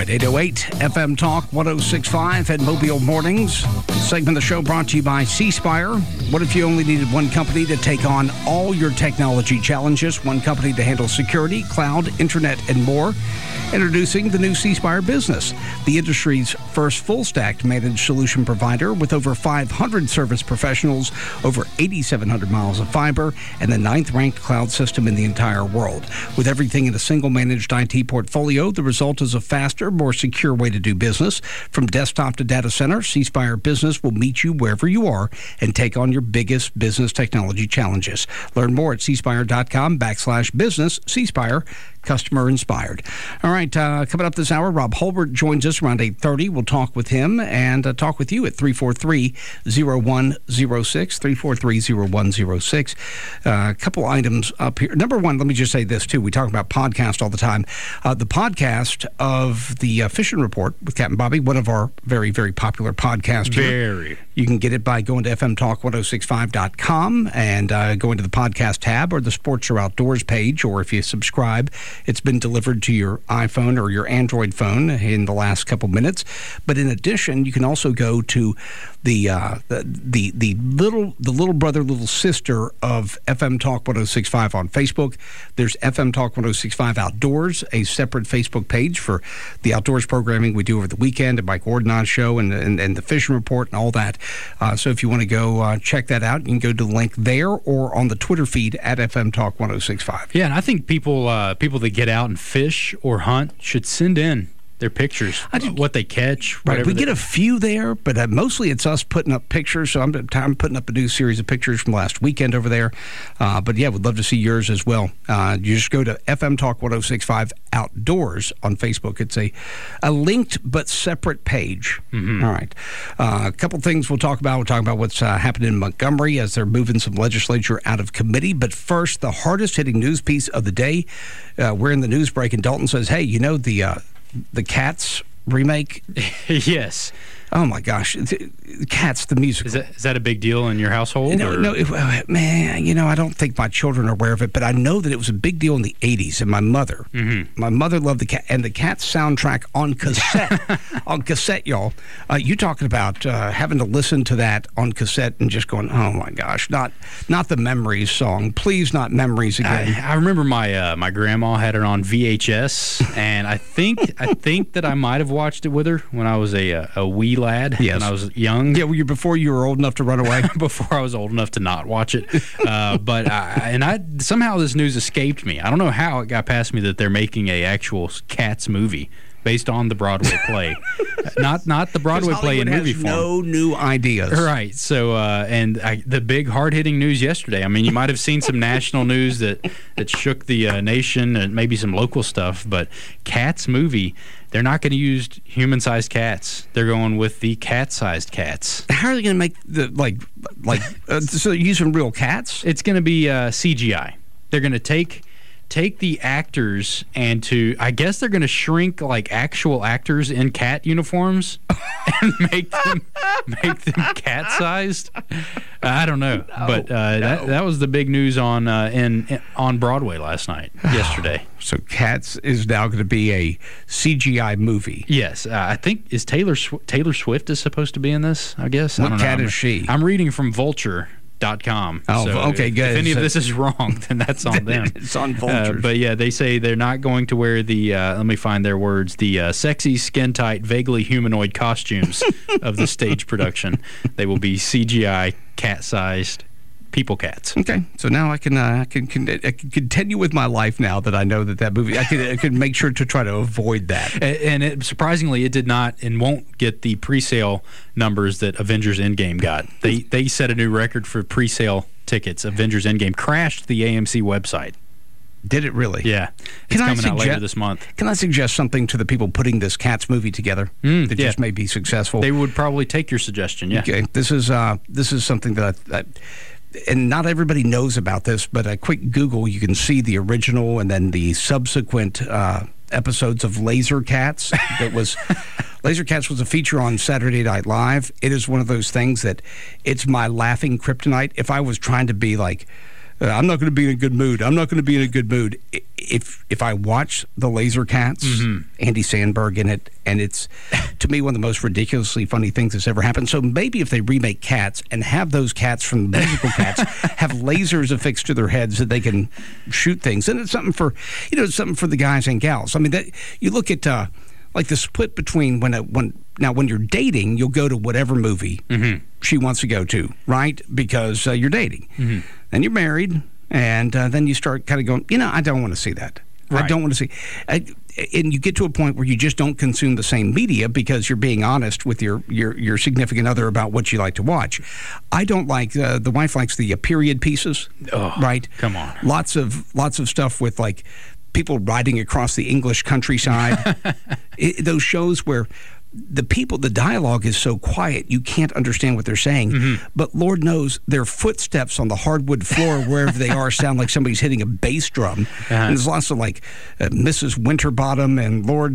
right, 808 FM Talk 106.5 at Mobile Mornings. Segment of the show brought to you by C Spire. What if you only needed one company to take on all your technology challenges? One company to handle security, cloud, internet, and more. Introducing the new C Spire Business, the industry's first full-stack managed solution provider with over 500 service professionals, over 8,700 miles of fiber, and the 9th-ranked cloud system in the entire world. With everything in a single managed IT portfolio, the result is a faster, more secure way to do business. From desktop to data center, C Spire Business will meet you wherever you are and take on your biggest business technology challenges. Learn more at cspire.com/business. C Spire, customer inspired. All right, coming up this hour, Rob Hulbert joins us around 8:30. We'll talk with him and talk with you at 343-0106, 343-0106. A couple items up here. Number one, let me just say this, too. We talk about podcast all the time. The podcast of the Fishing Report with Captain Bobby, one of our very, very popular podcasts here. Very. You can get it by going to fmtalk1065.com and going to the podcast tab or the Sports or Outdoors page, or if you subscribe, it's been delivered to your iPhone or your Android phone in the last couple minutes. But in addition, you can also go to the little brother, little sister of FM Talk 1065 on Facebook. There's FM Talk 1065 Outdoors, a separate Facebook page for the outdoors programming we do over the weekend, the Mike Ordonez show and the Fishing Report and all that. So if you want to go check that out, you can go to the link there or on the Twitter feed at FM Talk 1065. Yeah, and I think people that get out and fish or hunt should send in their pictures, what they catch. Right, we get a few there, but mostly it's us putting up pictures. So I'm putting up a new series of pictures from last weekend over there. But yeah, we'd love to see yours as well. You just go to FM Talk 1065 Outdoors on Facebook. It's a linked but separate page. Mm-hmm. All right. A couple things we'll talk about. We'll talk about what's happening in Montgomery as they're moving some legislature out of committee. But first, the hardest hitting news piece of the day. We're in the news break, and Dalton says, hey, you know the Cats remake? Yes. Oh, my gosh. Cats, the musical. Is that a big deal in your household? No, man, I don't think my children are aware of it, but I know that it was a big deal in the 80s, and my mother loved the Cat, and the Cats soundtrack on cassette, y'all. You talking about having to listen to that on cassette and just going, oh, my gosh, not the Memories song. Please, not Memories again. I remember my grandma had it on VHS, and I think that I might have watched it with her when I was a wee lad. Yes. When I was young. Yeah, before you were old enough to run away? Before I was old enough to not watch it. But somehow this news escaped me. I don't know how it got past me that they're making a actual Cats movie based on the Broadway play. not the Broadway play in movie form. No new ideas. Right. So, the big hard-hitting news yesterday. I mean, you might have seen some national news that shook the nation and maybe some local stuff, but Cats movie, they're not going to use human-sized cats. They're going with the cat-sized cats. How are they going to make so they're using real cats? It's going to be CGI. They're going to take the actors and I guess they're going to shrink like actual actors in cat uniforms and make them cat-sized. I don't know, but that was the big news on Broadway yesterday. So Cats is now going to be a CGI movie. Yes, I think Taylor Swift is supposed to be in this. I guess. What cat is she? I'm reading from Vulture.com. Oh, so okay, good. If any of this is wrong, then that's on them. It's on Vulture. But yeah, they say they're not going to wear the, let me find their words, the sexy, skin-tight, vaguely humanoid costumes of the stage production. They will be CGI, cat-sized people cats. Okay, so now I can continue with my life now that I know that movie. I could make sure to try to avoid that. And surprisingly, it did not and won't get the pre-sale numbers that Avengers Endgame got. They set a new record for pre-sale tickets. Avengers Endgame crashed the AMC website. Did it really? Yeah. It's coming out later this month. Can I suggest something to the people putting this Cats movie together that just may be successful? They would probably take your suggestion, yeah. Okay, this is something that and not everybody knows about this, but a quick Google, you can see the original and then the subsequent episodes of Laser Cats. Laser Cats was a feature on Saturday Night Live. It is one of those things that it's my laughing kryptonite. If I was trying to be like I'm not going to be in a good mood. I'm not going to be in a good mood. If I watch The Laser Cats, Andy Samberg in it, and it's, to me, one of the most ridiculously funny things that's ever happened. So maybe if they remake Cats and have those cats from the musical Cats have lasers affixed to their heads that they can shoot things, and it's something for, it's something for the guys and gals. I mean, that you look at like the split between when you're dating, you'll go to whatever movie she wants to go to, right? Because you're dating. Then you're married, and then you start kind of going, I don't want to see that. Right. I don't want to see. And you get to a point where you just don't consume the same media because you're being honest with your significant other about what you like to watch. I don't like, the wife likes the period pieces, right? Come on. Lots of stuff with, like, people riding across the English countryside. Those shows where the dialogue is so quiet you can't understand what they're saying. But Lord knows their footsteps on the hardwood floor wherever they are sound like somebody's hitting a bass drum. And there's lots of like Mrs. Winterbottom and Lord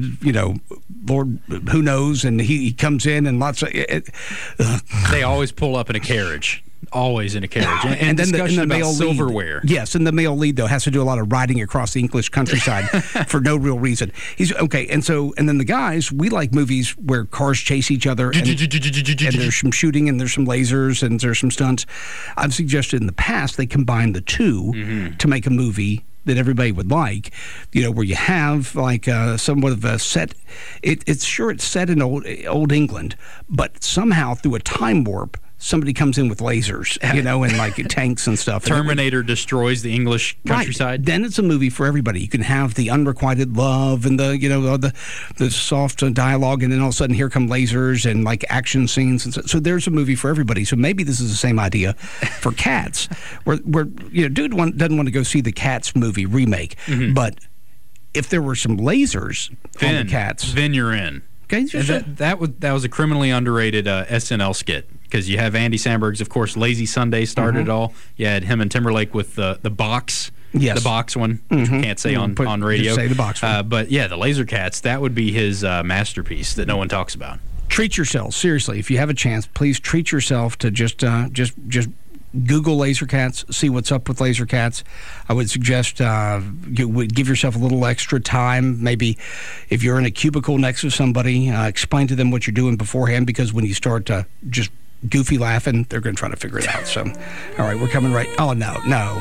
who knows, and he comes in and lots of they always pull up in a carriage. Always in a carriage. And then the male silverware. Yes, and the male lead, though, has to do a lot of riding across the English countryside for no real reason. He's okay, and then the guys, we like movies where cars chase each other, and there's some shooting, and there's some lasers, and there's some stunts. I've suggested in the past they combine the two to make a movie that everybody would like, where you have like somewhat of a set. It's set in old England, but somehow through a time warp, somebody comes in with lasers, and like tanks and stuff. Terminator destroys the English countryside. Right. Then it's a movie for everybody. You can have the unrequited love and the soft dialogue, and then all of a sudden here come lasers and like action scenes. And so there's a movie for everybody. So maybe this is the same idea for Cats, where dude doesn't want to go see the Cats movie remake, but if there were some lasers on the Cats, then you're in. Okay, that was a criminally underrated SNL skit. Because you have Andy Samberg's, of course, Lazy Sunday started it all. You had him and Timberlake with the box, the box one, which we can't say on radio. Just say the box one. But yeah, the Laser Cats, that would be his masterpiece that no one talks about. Treat yourself, seriously. If you have a chance, please treat yourself to just Google Laser Cats, see what's up with Laser Cats. I would suggest you would give yourself a little extra time. Maybe if you're in a cubicle next to somebody, explain to them what you're doing beforehand, because when you start just goofy laughing, they're going to try to figure it out. So, all right, we're coming right. Oh, no.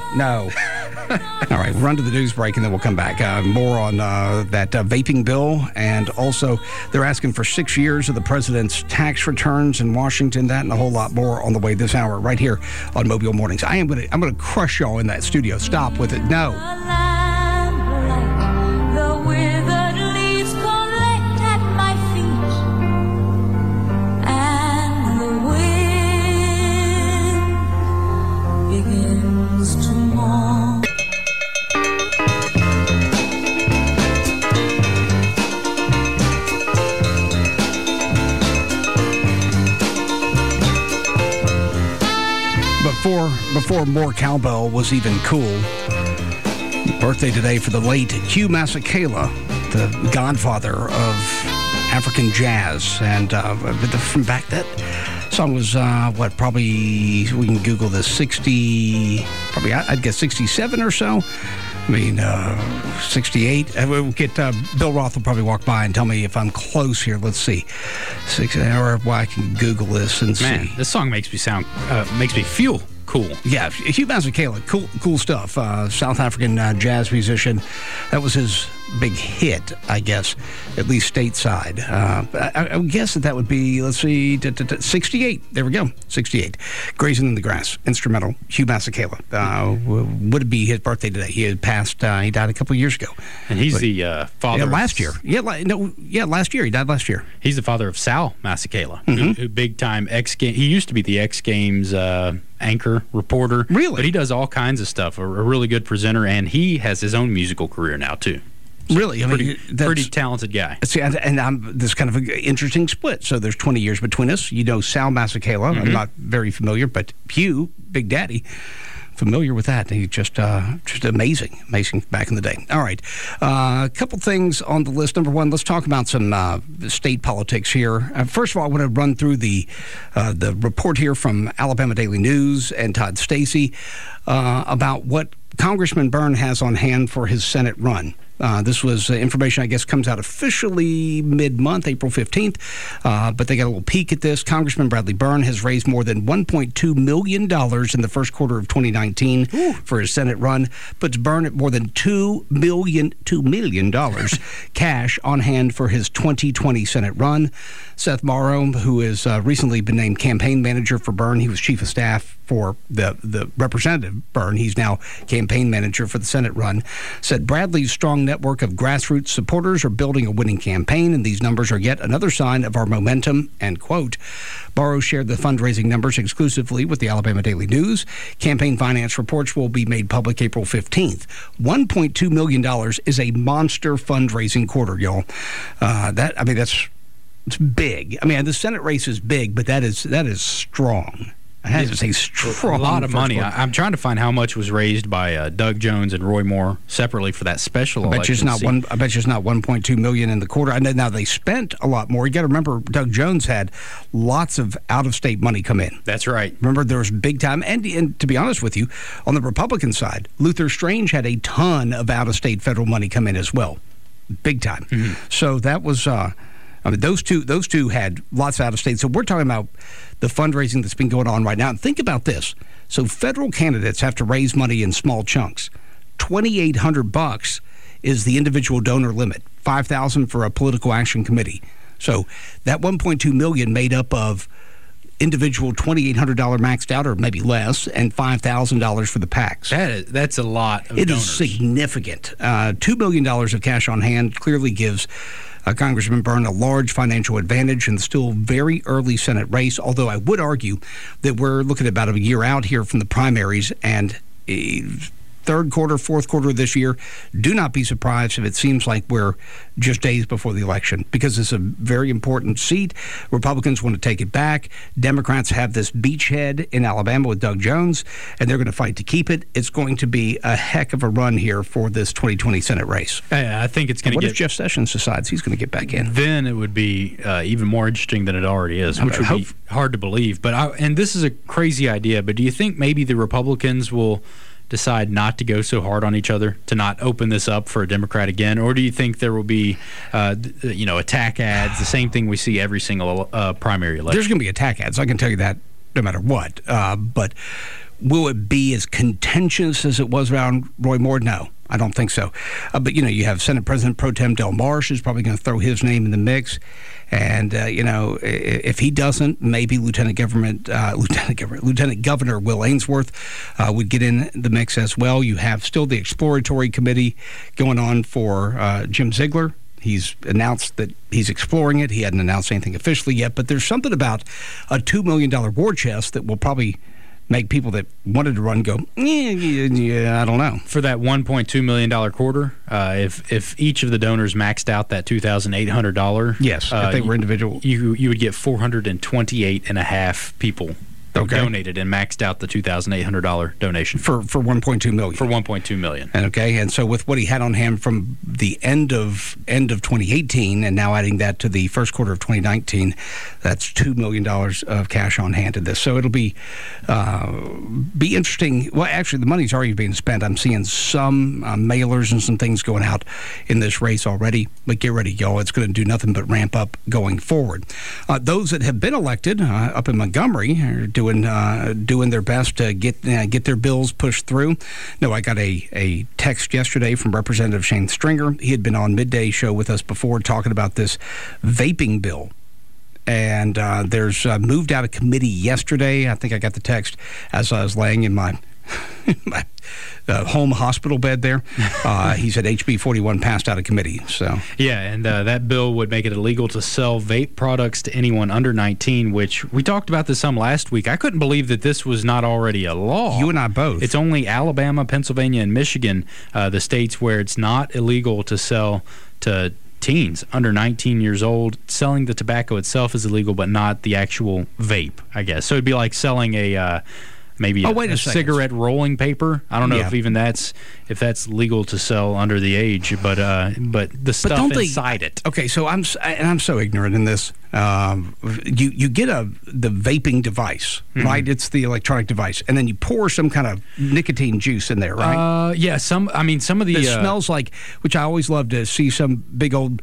All right, we'll run to the news break, and then we'll come back. More on that vaping bill, and also they're asking for 6 years of the president's tax returns in Washington. That and a whole lot more on the way this hour, right here on Mobile Mornings. I'm gonna crush y'all in that studio. Stop with it. No. Before more cowbell was even cool, birthday today for the late Hugh Masekela, the godfather of African jazz. And from back, that song was, probably, we can Google this, 60, I'd guess 67 or so. I mean, 68. We'll get Bill Roth will probably walk by and tell me if I'm close here. Let's see. I can Google this and see. Man, this song makes me feel cool. Yeah, Hugh Masekela, cool stuff. South African jazz musician. That was his big hit, I guess, at least stateside. I would guess that would be, let's see, 68. There we go, 68. Grazing in the Grass, instrumental, Hugh Masekela. Would it be his birthday today? He had passed, he died a couple of years ago. And he's the father of... last year. Last year. He died last year. He's the father of Sal Masekela, who big-time X-Games... He used to be the X-Games anchor, reporter. Really? But he does all kinds of stuff, a really good presenter, and he has his own musical career now, too. Really? I mean, pretty talented guy. See, and I'm this kind of an interesting split. So there's 20 years between us. You know Sal Masekela. I'm not very familiar, but Hugh, Big Daddy, familiar with that. He just amazing back in the day. All right, a couple things on the list. Number one, let's talk about some state politics here. First of all, I want to run through the report here from Alabama Daily News and Todd Stacey about what Congressman Byrne has on hand for his Senate run. This was information, I guess, comes out officially mid-month, April 15th, but they got a little peek at this. Congressman Bradley Byrne has raised more than $1.2 million in the first quarter of 2019 for his Senate run, puts Byrne at more than $2 million cash on hand for his 2020 Senate run. Seth Morrow, who has recently been named campaign manager for Byrne, he was chief of staff for the Representative Byrne. He's now campaign manager for the Senate run, said Bradley's strong network of grassroots supporters are building a winning campaign, and these numbers are yet another sign of our momentum, end quote. Morrow shared the fundraising numbers exclusively with the Alabama Daily News. Campaign finance reports will be made public April 15th. $1.2 million is a monster fundraising quarter, y'all. It's big. I mean, the Senate race is big, but that is strong. I have to say strong. A lot of money. I'm trying to find how much was raised by Doug Jones and Roy Moore separately for that special election. I bet you it's not $1.2 million in the quarter. I know now they spent a lot more. You got to remember, Doug Jones had lots of out-of-state money come in. That's right. Remember, there was big time. And to be honest with you, on the Republican side, Luther Strange had a ton of out-of-state federal money come in as well, big time. Mm-hmm. So that was. Those two had lots out of state. So we're talking about the fundraising that's been going on right now. And think about this. So federal candidates have to raise money in small chunks. $2,800 is the individual donor limit. $5,000 for a political action committee. So that $1.2 million made up of individual $2,800 maxed out, or maybe less, and $5,000 for the PACs. That's a lot of It donors. is significant. $2 million of cash on hand clearly gives Congressman Byrne a large financial advantage in the still very early Senate race, although I would argue that we're looking at about a year out here from the primaries, and third quarter, fourth quarter of this year, do not be surprised if it seems like we're just days before the election, because it's a very important seat. Republicans want to take it back. Democrats have this beachhead in Alabama with Doug Jones, and they're going to fight to keep it. It's going to be a heck of a run here for this 2020 Senate race. I think it's going to get... What if Jeff Sessions decides he's going to get back in? Then it would be even more interesting than it already is, which would be hard to believe. And this is a crazy idea, but do you think maybe the Republicans will decide not to go so hard on each other, to not open this up for a Democrat again? Or do you think there will be, attack ads, the same thing we see every single primary election? There's going to be attack ads. I can tell you that no matter what. But will it be as contentious as it was around Roy Moore? No, I don't think so. But, you have Senate President Pro Tem Del Marsh is probably going to throw his name in the mix. And, if he doesn't, maybe Lieutenant Governor Will Ainsworth would get in the mix as well. You have still the exploratory committee going on for Jim Ziegler. He's announced that he's exploring it. He hadn't announced anything officially yet, but there's something about a $2 million war chest that will probably make people that wanted to run go, I don't know. For that $1.2 million quarter, if each of the donors maxed out that $2,800, yes, if they were individual, you would get 428.5 people donated and maxed out the $2,800 donation for $1.2 million. For $1.2 million. And so with what he had on hand from the end of 2018, and now adding that to the first quarter of 2019, that's $2 million of cash on hand in this. So it'll be interesting. Well, actually, the money's already being spent. I'm seeing some mailers and some things going out in this race already. But get ready, y'all. It's going to do nothing but ramp up going forward. Those that have been elected up in Montgomery are doing their best to get their bills pushed through. No, I got a text yesterday from Representative Shane Stringer. He had been on Midday Show with us before talking about this vaping bill. And there's moved out of committee yesterday. I think I got the text as I was laying in my home hospital bed there. He said HB 41 passed out of committee. So yeah, and that bill would make it illegal to sell vape products to anyone under 19, which we talked about this some last week. I couldn't believe that this was not already a law. You and I both. It's only Alabama, Pennsylvania, and Michigan, the states where it's not illegal to sell to teens under 19 years old. Selling the tobacco itself is illegal, but not the actual vape, I guess. So it'd be like selling a maybe wait a second. cigarette rolling paper. I don't know Yeah. if even that's legal to sell under the age, but the stuff inside it. Okay, so I'm so ignorant in this. You get the vaping device, right? It's the electronic device, and then you pour some kind of nicotine juice in there, right? Yeah. Some of the It smells like, which I always love to see some big old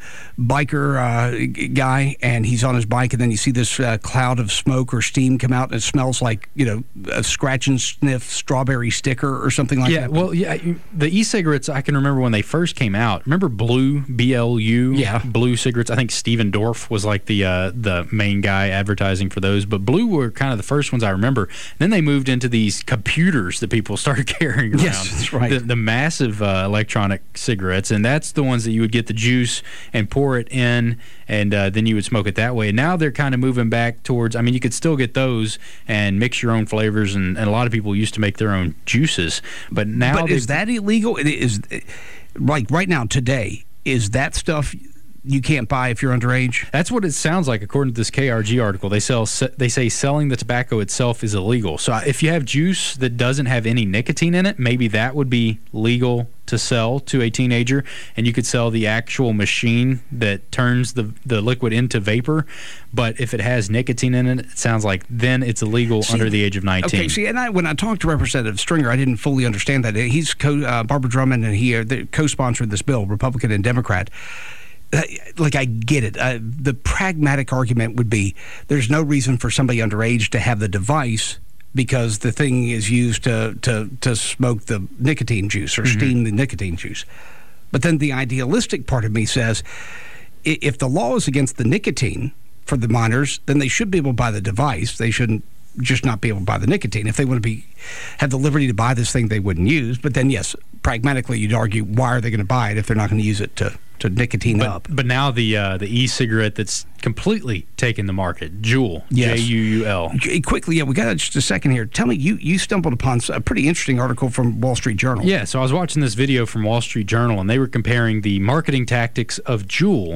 biker guy, and he's on his bike, and then you see this cloud of smoke or steam come out, and it smells like a scratch and sniff strawberry sticker or something like that. Yeah. Well, yeah. The e-cigarettes, I can remember when they first came out. Remember Blue, BLU? Yeah. Blue cigarettes. I think Steven Dorff was like the main guy advertising for those, but Blue were kind of the first ones I remember. Then they moved into these computers that people started carrying around. Yes, that's right. The massive electronic cigarettes, and that's the ones that you would get the juice and pour it in, and then you would smoke it that way. And now they're kind of moving back towards, you could still get those and mix your own flavors, and a lot of people used to make their own juices. But now... But is that illegal? It is, like right now, today, is that stuff you can't buy if you're underage? That's what it sounds like, according to this KRG article. They say selling the tobacco itself is illegal. So if you have juice that doesn't have any nicotine in it, maybe that would be legal to sell to a teenager, and you could sell the actual machine that turns the liquid into vapor. But if it has nicotine in it, it sounds like then it's illegal under the age of 19. Okay, see, and when I talked to Representative Stringer, I didn't fully understand that. He's Barbara Drummond, and he co-sponsored this bill, Republican and Democrat. Like, I get it. The pragmatic argument would be there's no reason for somebody underage to have the device because the thing is used to smoke the nicotine juice or steam the nicotine juice. But then the idealistic part of me says if the law is against the nicotine for the minors, then they should be able to buy the device. They shouldn't just not be able to buy the nicotine. If they want to have the liberty to buy this thing they wouldn't use. But then, yes, pragmatically, you'd argue, why are they going to buy it if they're not going to use it to nicotine up? But now the e-cigarette that's completely taken the market, Juul, yes. Juul. Quickly, we got just a second here. Tell me, you stumbled upon a pretty interesting article from Wall Street Journal. Yeah, so I was watching this video from Wall Street Journal, and they were comparing the marketing tactics of Juul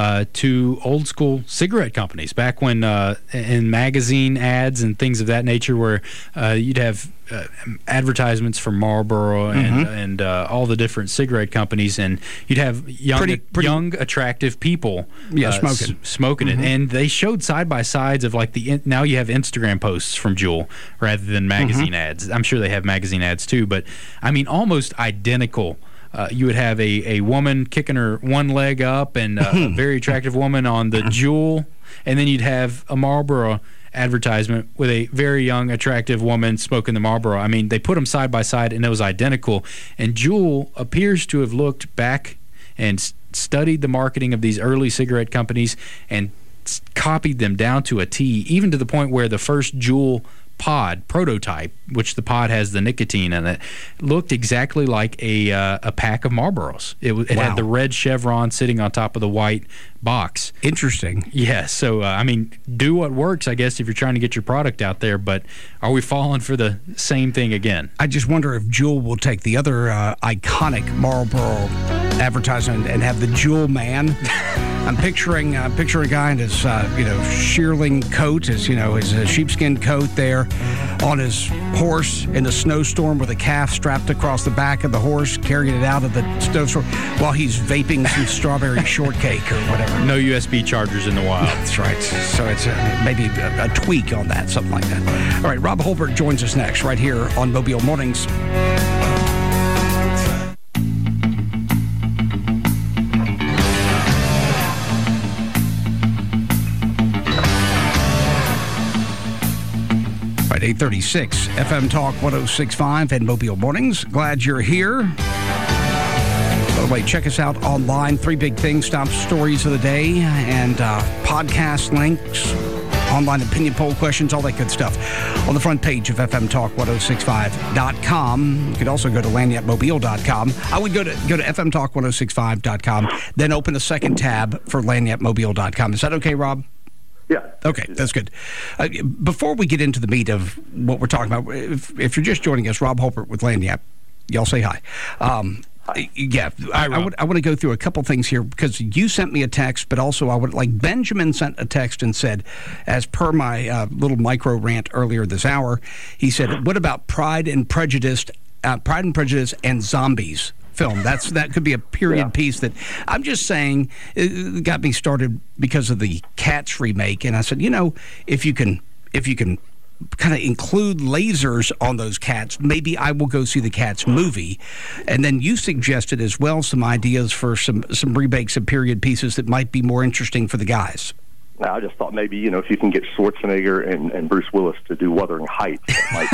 to old school cigarette companies back when in magazine ads and things of that nature, where you'd have advertisements for Marlboro and all the different cigarette companies, and you'd have young attractive people smoking it, and they showed side by sides of like now you have Instagram posts from Juul rather than magazine ads. I'm sure they have magazine ads too, but almost identical. You would have a woman kicking her one leg up and a very attractive woman on the Juul, and then you'd have a Marlboro advertisement with a very young, attractive woman smoking the Marlboro. They put them side by side, and it was identical. And Juul appears to have looked back and studied the marketing of these early cigarette companies and copied them down to a T, even to the point where the first Juul pod prototype, which the pod has the nicotine in it, looked exactly like a pack of Marlboros. It had the red chevron sitting on top of the white box. Interesting. Yeah, so do what works, I guess, if you're trying to get your product out there, but are we falling for the same thing again? I just wonder if Juul will take the other iconic Marlboro advertisement and have the Juul Man. I'm picturing a guy in his shearling coat, his sheepskin coat there, on his horse in a snowstorm with a calf strapped across the back of the horse, carrying it out of the snowstorm while he's vaping some strawberry shortcake or whatever. No USB chargers in the wild. That's right. So it's maybe a tweak on that, something like that. All right, Rob Holbert joins us next right here on Mobile Mornings. At 8:36, FM Talk 106.5 and Mobile Mornings. Glad you're here. By the way, check us out online. 3 big things, top stories of the day, and podcast links, online opinion poll questions, all that good stuff on the front page of FMTalk1065.com. You could also go to lagniappemobile.com. I would go to FMTalk1065.com, then open a second tab for lagniappemobile.com. Is that okay, Rob? Yeah. Okay, that's good. Before we get into the meat of what we're talking about, if you're just joining us, Rob Holbert with Lagniappe, y'all say hi. Hi. I want to go through a couple things here because you sent me a text, but also Benjamin sent a text and said, as per my little micro rant earlier this hour, he said, "What about Pride and Prejudice and zombies?" Film. That could be a period piece that I'm just saying it got me started because of the Cats remake, and I said, if you can kind of include lasers on those cats, maybe I will go see the Cats movie. And then you suggested as well some ideas for some remakes of period pieces that might be more interesting for the guys. Now, I just thought maybe, if you can get Schwarzenegger and Bruce Willis to do Wuthering Heights,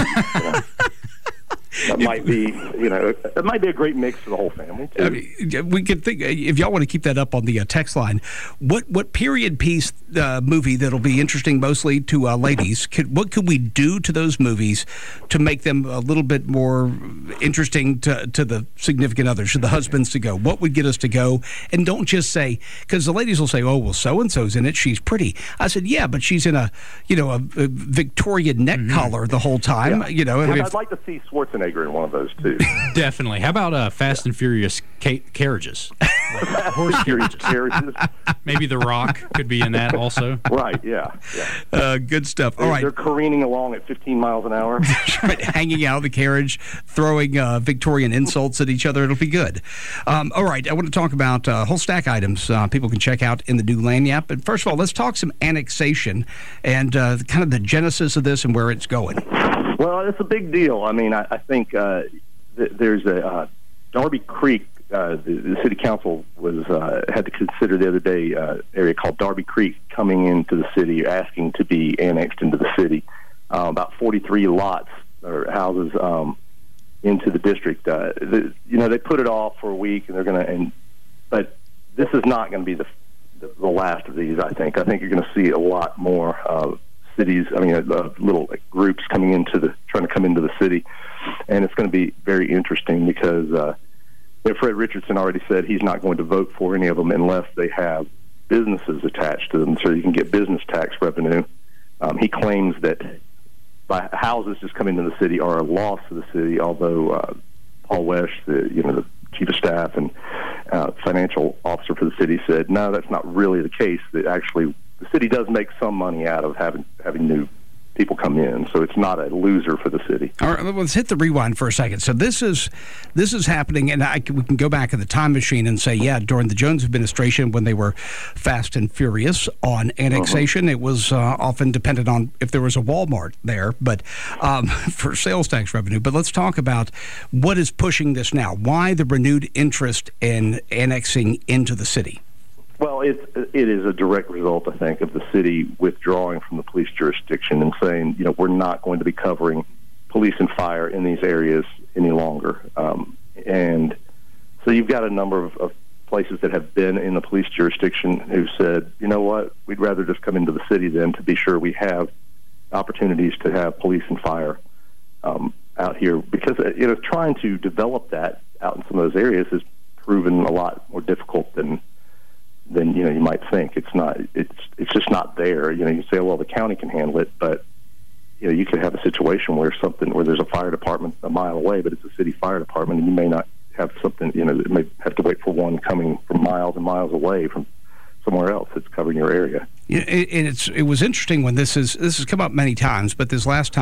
that might be, it might be a great mix for the whole family, too. I mean, we could think, if y'all want to keep that up on the text line, what period piece movie that'll be interesting mostly to ladies, what could we do to those movies to make them a little bit more interesting to the significant others, to the husbands to go? What would get us to go? And don't just say, because the ladies will say, "Oh, well, so-and-so's in it, she's pretty." I said, "Yeah, but she's in a Victorian neck collar the whole time." Yeah. I'd like to see Schwarzenegger in one of those too. Definitely. How about Fast and Furious carriages? Horse carriages. Maybe The Rock could be in that also. Right. Yeah. Good stuff. All right. They're careening along at 15 miles an hour. Right, hanging out of the carriage, throwing Victorian insults at each other. It'll be good. All right. I want to talk about a whole stack items people can check out in the new Lagniappe. But first of all, let's talk some annexation and kind of the genesis of this and where it's going. Well, it's a big deal. I mean, I think there's a Darby Creek. The city council had to consider the other day area called Darby Creek coming into the city, asking to be annexed into the city. About 43 lots or houses into the district. They put it off for a week, and they're going to. But this is not going to be the last of these. I think you're going to see a lot more cities. Little groups trying to come into the city, and it's going to be very interesting because Fred Richardson already said he's not going to vote for any of them unless they have businesses attached to them, so you can get business tax revenue. He claims that by houses just coming into the city are a loss to the city, although Paul Wesch, the chief of staff and financial officer for the city, said no, that's not really the case. That actually the city does make some money out of having new people come in, so it's not a loser for the city. All right, let's hit the rewind for a second. So this is happening, and we can go back in the time machine and say, yeah, during the Jones administration, when they were fast and furious on annexation, it was often dependent on if there was a Walmart there, but for sales tax revenue. But let's talk about what is pushing this now. Why the renewed interest in annexing into the city? Well, it is a direct result, I think, of the city withdrawing from the police jurisdiction and saying, we're not going to be covering police and fire in these areas any longer. And so you've got a number of places that have been in the police jurisdiction who said, you know what, we'd rather just come into the city then to be sure we have opportunities to have police and fire out here. Because, trying to develop that out in some of those areas has proven a lot more difficult than you might think. It's just not there. You say, well, the county can handle it, but you could have a situation where there's a fire department a mile away, but it's a city fire department, and you may not have something. You may have to wait for one coming from miles and miles away from somewhere else that's covering your area. Yeah, and it was interesting when this has come up many times, but this last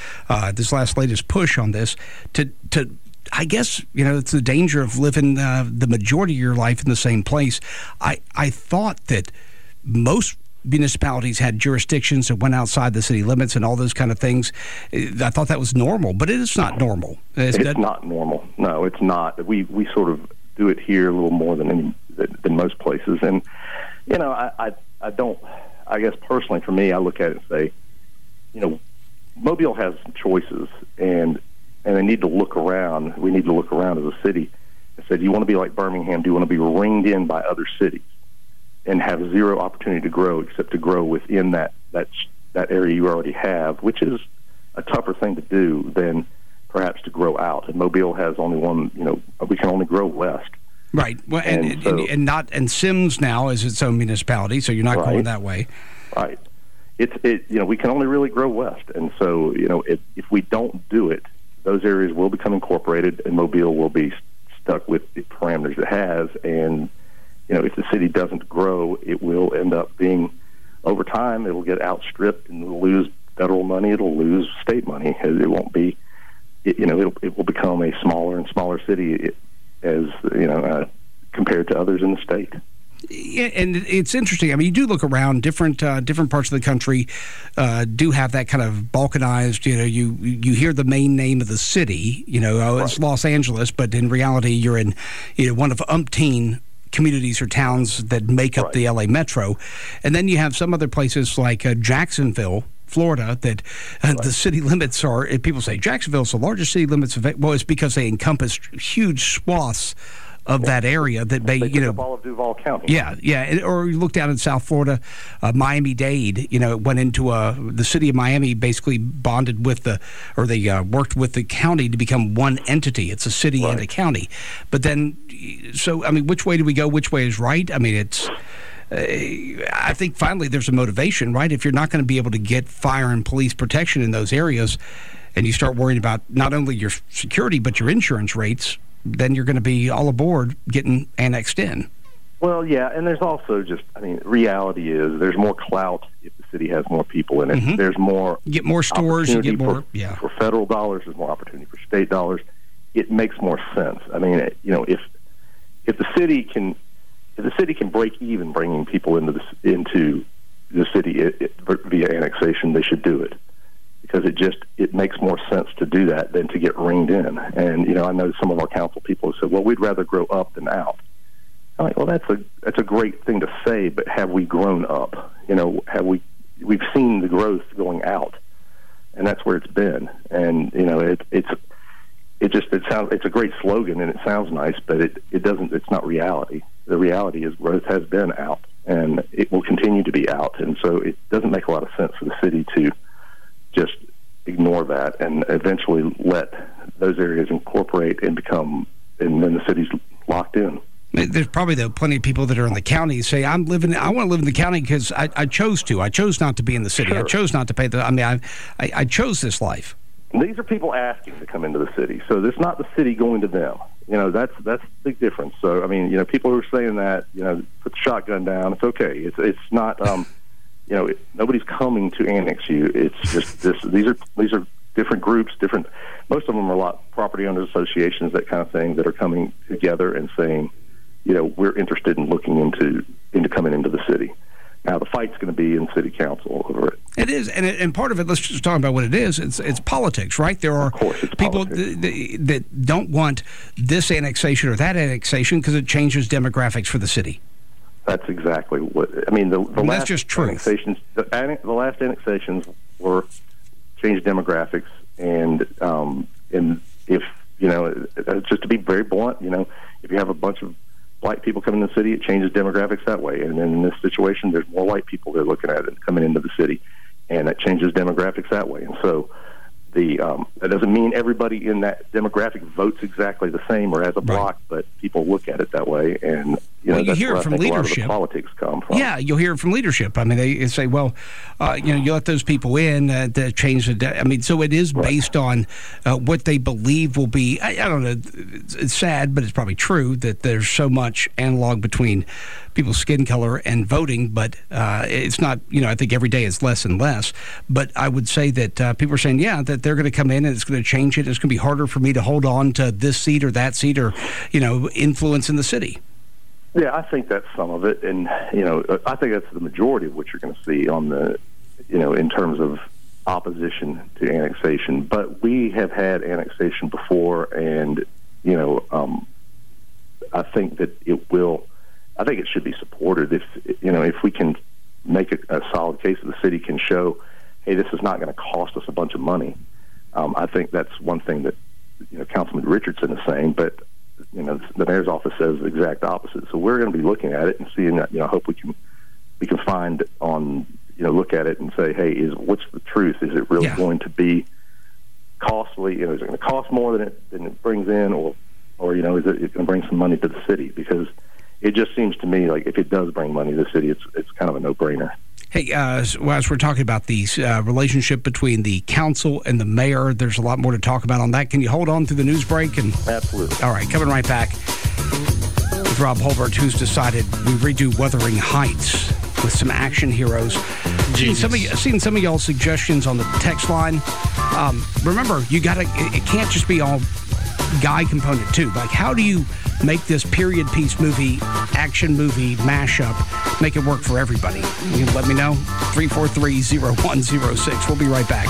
latest push on this to I guess, it's the danger of living the majority of your life in the same place. I thought that most municipalities had jurisdictions that went outside the city limits and all those kind of things. I thought that was normal, but it is not normal. It's not normal. No, it's not. We sort of do it here a little more than most places. And, I don't, I guess personally for me, I look at it and say, Mobile has choices, and they need to look around. We need to look around as a city and say, do you want to be like Birmingham? Do you want to be ringed in by other cities and have zero opportunity to grow except to grow within that area you already have, which is a tougher thing to do than perhaps to grow out. And Mobile has only one, we can only grow west. Right. Well, and Sims now is its own municipality, so you're not going that way. Right. We can only really grow west. And so, if we don't do it, those areas will become incorporated, and Mobile will be stuck with the parameters it has. And, if the city doesn't grow, it will end up being, over time, it'll get outstripped and it'll lose federal money, it'll lose state money. It won't be, it will become a smaller and smaller city as, compared to others in the state. Yeah, and it's interesting. I mean, you do look around, different parts of the country do have that kind of balkanized, you hear the main name of the city, it's Los Angeles, but in reality you're in one of umpteen communities or towns that make up the LA Metro. And then you have some other places like Jacksonville, Florida, that the city limits are, people say Jacksonville's the largest city limits of, well, it's because they encompass huge swaths of that area that may, all of Duval County. Yeah. Or you look down in South Florida, Miami-Dade, it went into the city of Miami basically bonded with they worked with the county to become one entity. It's a city and a county. But then, which way do we go? Which way is right? I mean, it's, I think finally there's a motivation, right? If you're not going to be able to get fire and police protection in those areas, and you start worrying about not only your security, but your insurance rates, then you're going to be all aboard getting annexed in. Well, yeah, and there's also reality is there's more clout if the city has more people in it. Mm-hmm. There's more... You get more stores, you get more... For federal dollars, there's more opportunity for state dollars. It makes more sense. I mean, if the city can break even bringing people into the city via annexation, they should do it. Because it makes more sense to do that than to get ringed in. And, I know some of our council people have said, well, we'd rather grow up than out. I'm like, well, that's a great thing to say, but have we grown up? We've seen the growth going out, and that's where it's been. And, it's a great slogan and it sounds nice, but it's not reality. The reality is growth has been out and it will continue to be out. And so it doesn't make a lot of sense for the city to just ignore that and eventually let those areas incorporate and then the city's locked in. There's probably plenty of people that are in the county say, I want to live in the county because I chose to. I chose not to be in the city. Sure. I chose not to pay I chose this life. And these are people asking to come into the city. So it's not the city going to them. That's the big difference. So, people who are saying that, put the shotgun down, it's okay. It's not... nobody's coming to annex you. It's just this. These are different groups. Most of them are a lot property owners associations, that kind of thing, that are coming together and saying, we're interested in looking into coming into the city. Now the fight's going to be in city council over it. It is, and part of it. Let's just talk about what it is. It's politics, right? There are people that don't want this annexation or that annexation because it changes demographics for the city. That's exactly what I mean. The last that's just truth. Annexations, the last annexations were changed demographics, and if just to be very blunt, if you have a bunch of black people coming to the city, it changes demographics that way. And then in this situation, there's more white people that are looking at it coming into the city, and it changes demographics that way. And so that doesn't mean everybody in that demographic votes exactly the same or as a block, but people look at it that way, and you that's hear where it from I think leadership. A lot of the politics come from. Yeah, you'll hear it from leadership. I mean, they say, well, you let those people in to change the. So it is based on what they believe will be. I don't know. It's sad, but it's probably true that there's so much analog between people's skin color and voting, but it's not. I think every day it's less and less. But I would say that people are saying, that they're going to come in and it's going to change it. It's going to be harder for me to hold on to this seat or that seat or influence in the city. Yeah, I think that's some of it, and I think that's the majority of what you're going to see on the, in terms of opposition to annexation. But we have had annexation before, and I think that it will. I think it should be supported if we can make a solid case, the city can show, hey, this is not going to cost us a bunch of money. I think that's one thing that Councilman Richardson is saying, but. The mayor's office says the exact opposite. So we're going to be looking at it and seeing that. I hope we can find on. Look at it and say, hey, what's the truth? Is it really going to be costly? Is it going to cost more than it brings in, or is it going to bring some money to the city? Because it just seems to me like if it does bring money to the city, it's kind of a no-brainer. Hey, as we're talking about the relationship between the council and the mayor, there's a lot more to talk about on that. Can you hold on through the news break? Absolutely. All right, coming right back with Rob Hulbert, who's decided we redo Wuthering Heights with some action heroes. Seen some of y'all's suggestions on the text line. Remember, it can't just be all guy component too. Like, how do you make this period piece movie, action movie mashup, make it work for everybody? You can let me know. 343-0106. We'll be right back.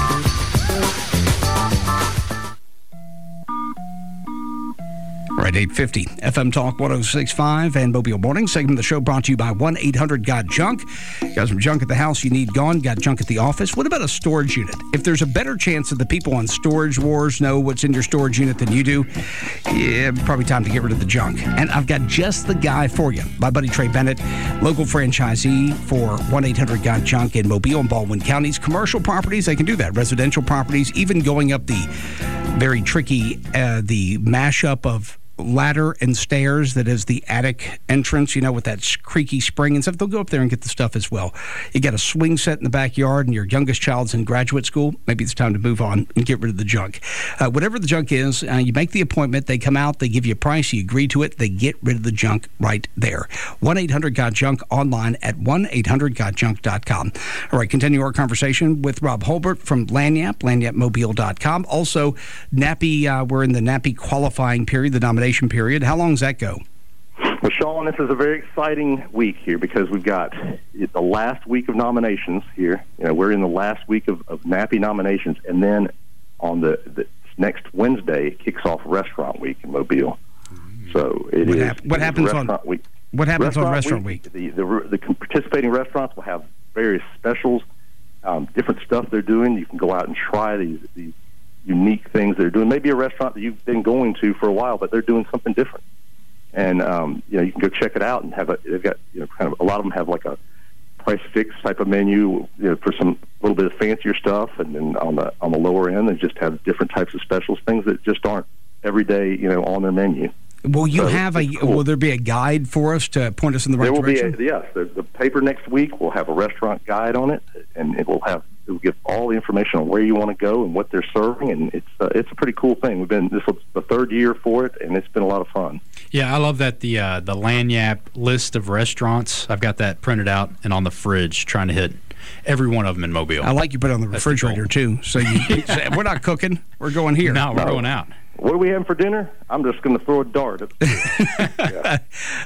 Right, 850 FM Talk 106.5 and Mobile Morning. Segment of the show brought to you by 1-800-GOT-JUNK. Got some junk at the house you need gone, got junk at the office. What about a storage unit? If there's a better chance that the people on Storage Wars know what's in your storage unit than you do, yeah, probably time to get rid of the junk. And I've got just the guy for you. My buddy Trey Bennett, local franchisee for 1-800-GOT-JUNK in Mobile and Baldwin counties. Commercial properties, they can do that. Residential properties, even going up the very tricky, the mashup of ladder and stairs that is the attic entrance, with that creaky spring and stuff. They'll go up there and get the stuff as well. You got a swing set in the backyard and your youngest child's in graduate school, maybe it's time to move on and get rid of the junk. Whatever the junk is, you make the appointment, they come out, they give you a price, you agree to it, they get rid of the junk right there. 1-800-GOT-JUNK, online at 1-800-GOT-JUNK.com. All right, continue our conversation with Rob Hulbert from lagniappe.mobile.com. Also, NAPI, we're in the NAPI qualifying period, the nomination period. How long does that go? Well, Sean, this is a very exciting week here because we've got the last week of nominations here. We're in the last week of NAPI nominations, and then on the next Wednesday, it kicks off Restaurant Week in Mobile. So what happens on Restaurant Week? The participating restaurants will have various specials, different stuff they're doing. You can go out and try these unique things they're doing. Maybe a restaurant that you've been going to for a while, but they're doing something different. And you can go check it out and they've got kind of a lot of them have like a price fix type of menu for some little bit of fancier stuff, and then on the lower end they just have different types of specials, things that just aren't every day on their menu. Will you will there be a guide for us to point us in the right direction? Yes. The paper next week will have a restaurant guide on it, and it will give all the information on where you want to go and what they're serving, and it's a pretty cool thing. This was the third year for it, and it's been a lot of fun. Yeah, I love that the Lagniappe list of restaurants. I've got that printed out and on the fridge, trying to hit every one of them in Mobile. I like you put it on the refrigerator too. So you say, we're not cooking, we're going here. No, we're going out. What are we having for dinner? I'm just going to throw a dart at the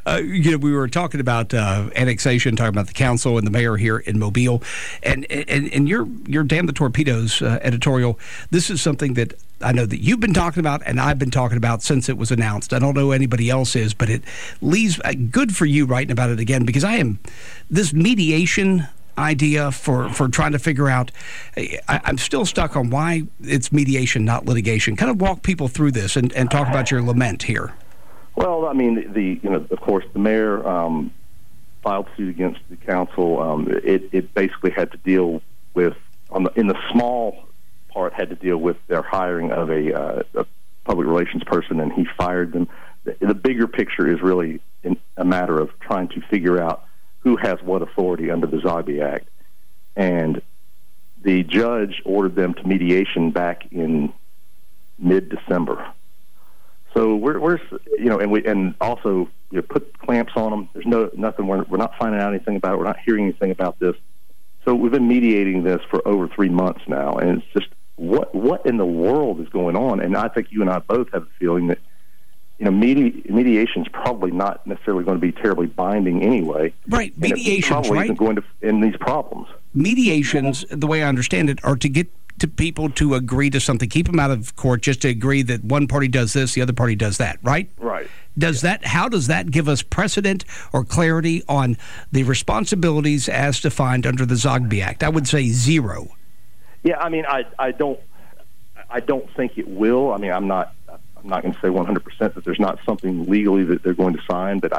we were talking about annexation, talking about the council and the mayor here in Mobile, and your Damn the Torpedoes editorial. This is something that I know that you've been talking about and I've been talking about since it was announced. I don't know anybody else is, but it leaves good for you writing about it again, because this mediation idea for trying to figure out, I'm still stuck on why it's mediation, not litigation. Kind of walk people through this and talk about your lament here. Well, I mean, of course, the mayor filed suit against the council. It basically had to deal with, in the small part, had to deal with their hiring of a public relations person, and he fired them. The bigger picture is really a matter of trying to figure out who has what authority under the Zogby Act. And the judge ordered them to mediation back in mid-December. So we're and also put clamps on them. There's nothing. We're not finding out anything about it. We're not hearing anything about this. So we've been mediating this for over 3 months now, and it's just what in the world is going on? And I think you and I both have a feeling that mediation is probably not necessarily going to be terribly binding anyway. Right, mediations, probably right? Isn't going to end these problems. Mediations, the way I understand it, are to get to people to agree to something, keep them out of court, just to agree that one party does this, the other party does that, right? Right. How does that give us precedent or clarity on the responsibilities as defined under the Zogby Act? I would say zero. Yeah, I mean, I don't think it will. I mean, I'm not going to say 100% that there's not something legally that they're going to sign, but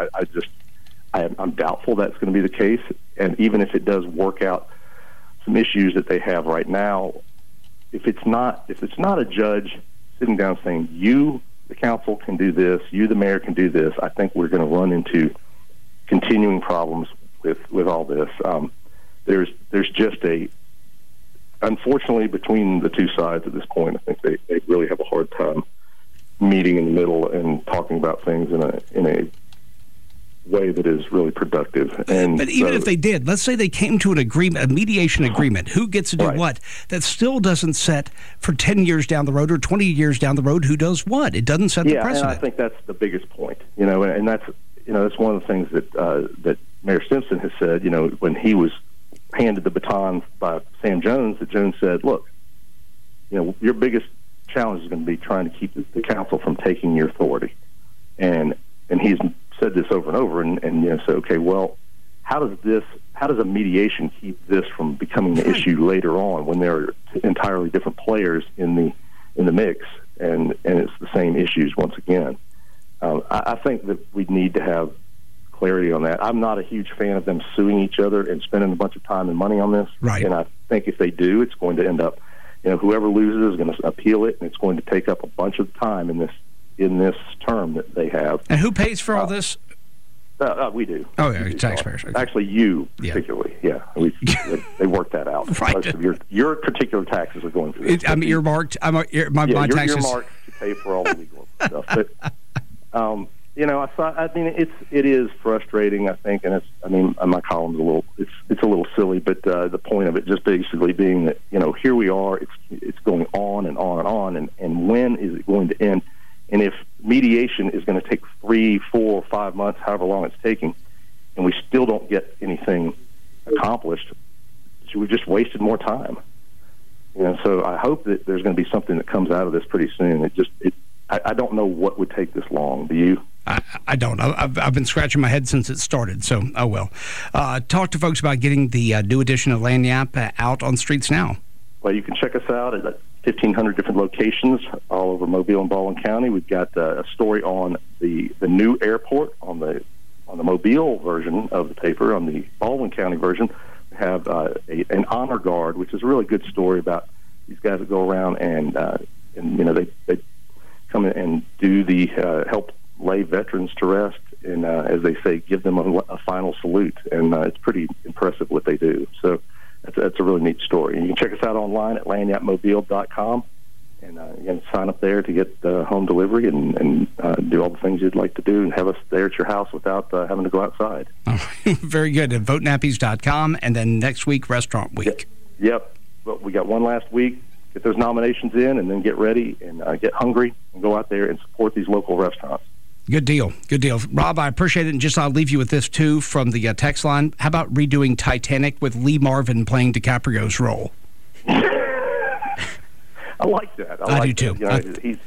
I'm doubtful that's going to be the case. And even if it does work out some issues that they have right now, if it's not a judge sitting down saying, you, the council, can do this, you, the mayor, can do this, I think we're going to run into continuing problems with all this. there's just unfortunately, between the two sides at this point, I think they really have a hard time meeting in the middle and talking about things in a way that is really productive. But even if they did, let's say they came to an agreement, a mediation agreement, who gets to do what, that still doesn't set for 10 years down the road or 20 years down the road who does what. It doesn't set the precedent. Yeah, and I think that's the biggest point. And that's one of the things that Mayor Simpson has said, when he was handed the baton by Sam Jones, that Jones said, look, your biggest challenge is going to be trying to keep the council from taking your authority. And he's said this over and over, and say, okay, well, how does a mediation keep this from becoming an issue later on when there are entirely different players in the mix, and it's the same issues once again? I think that we need to have clarity on that. I'm not a huge fan of them suing each other and spending a bunch of time and money on this. Right. And I think if they do, it's going to end up, whoever loses is going to appeal it, and it's going to take up a bunch of time in this term that they have. And who pays for all this? We do. Oh, yeah, taxpayers. Okay. Actually, you particularly. Yeah, they work that out. Right. Most of your particular taxes are going through this. I'm earmarked. My you're taxes. Earmarked to pay for all the legal stuff. But it is frustrating. I think, and my column's it's a little silly, but the point of it just basically being that here we are. It's going on and on and on, and when is it going to end? And if mediation is going to take 3, 4, 5 months, however long it's taking, and we still don't get anything accomplished, we've just wasted more time. So I hope that there's going to be something that comes out of this pretty soon. I don't know what would take this long. Do you? I don't. I've been scratching my head since it started, so oh well. Talk to folks about getting the new edition of Lagniappe out on streets now. Well, you can check us out at 1,500 different locations all over Mobile and Baldwin County. We've got a story on the new airport on the Mobile version of the paper. On the Baldwin County version, we have an honor guard, which is a really good story about these guys that go around and they come in and do the help lay veterans to rest, and as they say, give them a final salute. And it's pretty impressive what they do. So that's a really neat story. And you can check us out online at lagniappemobile.com, and again, sign up there to get home delivery and do all the things you'd like to do, and have us there at your house without having to go outside. Very good. At votenappies.com, and then next week, Restaurant Week. Yep. Well, we got one last week. Get those nominations in, and then get ready and get hungry and go out there and support these local restaurants. Good deal. Good deal. Rob, I appreciate it. And I'll leave you with this, too, from the text line. How about redoing Titanic with Lee Marvin playing DiCaprio's role? I like that. I do, too.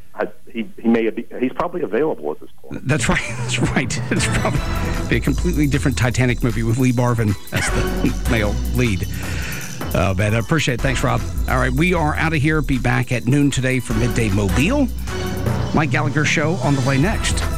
He's probably available at this point. That's right. That's right. It's probably be a completely different Titanic movie with Lee Marvin as the male lead. Oh, man, I appreciate it. Thanks, Rob. All right, we are out of here. Be back at noon today for Midday Mobile. Mike Gallagher Show on the way next.